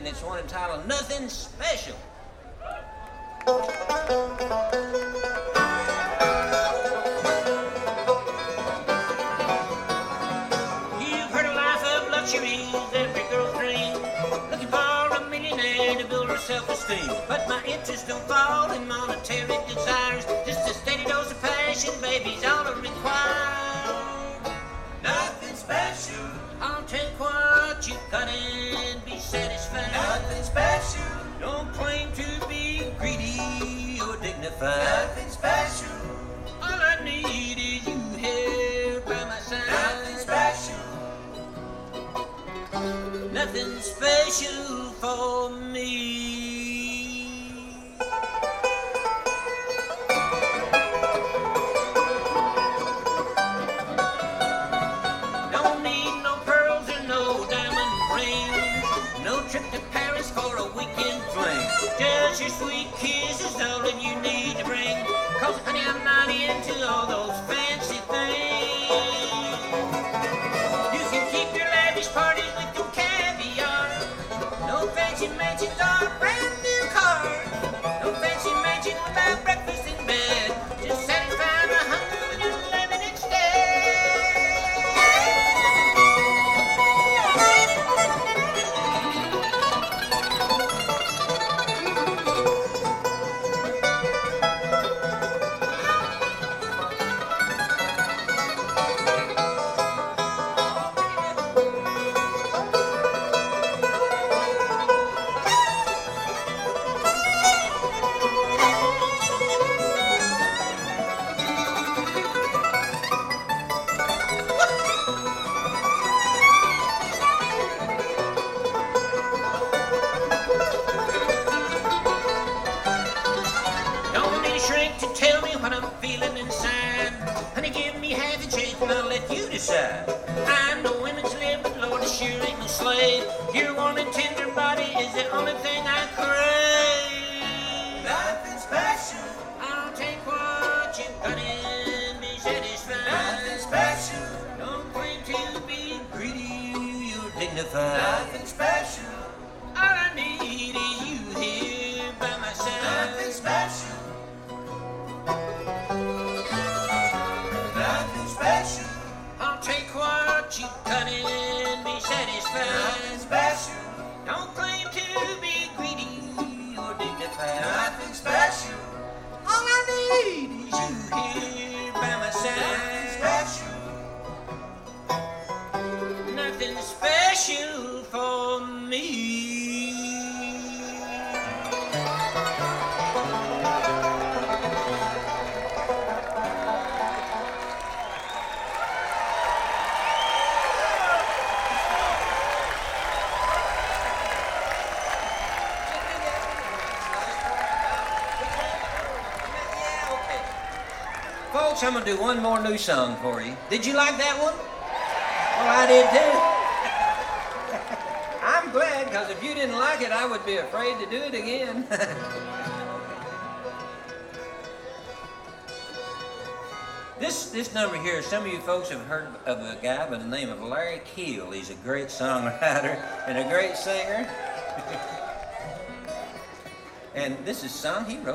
And it's one entitled Nothing Special. You've heard a life of luxury, every girl's dream, looking for a millionaire to build her self-esteem. But my interest don't fall in monetary desires, just a steady dose of passion, baby's all I require. Nothing special. I'll take what you got and be satisfied. Nothing special. Don't claim to be greedy or dignified. Nothing special. All I need is you here by my side. Nothing special. Nothing special for me. Don't need no pearls or no diamond rings, no trip to Paris for a weekend fling. Just your sweet kiss is all that you need to bring, 'cause honey, I'm not into all those fancy things. You can keep your lavish parties with your caviar, no fancy mansions or a brand new car, no fancy mansion without breakfast in bed, just satisfy my hunger when you're living instead. Don't need a shrink to tell me what I'm feeling inside. Honey, give me half a chance and I'll let you decide. I'm no women's lib, but Lord, it sure ain't no slave. Your warm and tender body is the only thing I crave. Nothing special. I'll take what you've got and be satisfied. Nothing special. Don't claim to be greedy or dignified. Nothing special. All I need is you here by my side. Nothing special. Nothing special. I'll take what you cut and be satisfied. Nothing special. Don't claim to be greedy or dignified. Nothing special. All I need is you here by my side. Nothing special. Nothing special for me. Folks, I'm going to do one more new song for you. Did you like that one? Well, I did too. I'm glad, because if you didn't like it, I would be afraid to do it again. This number here, some of you folks have heard of a guy by the name of Larry Keel. He's a great songwriter and a great singer. And this is a song he wrote.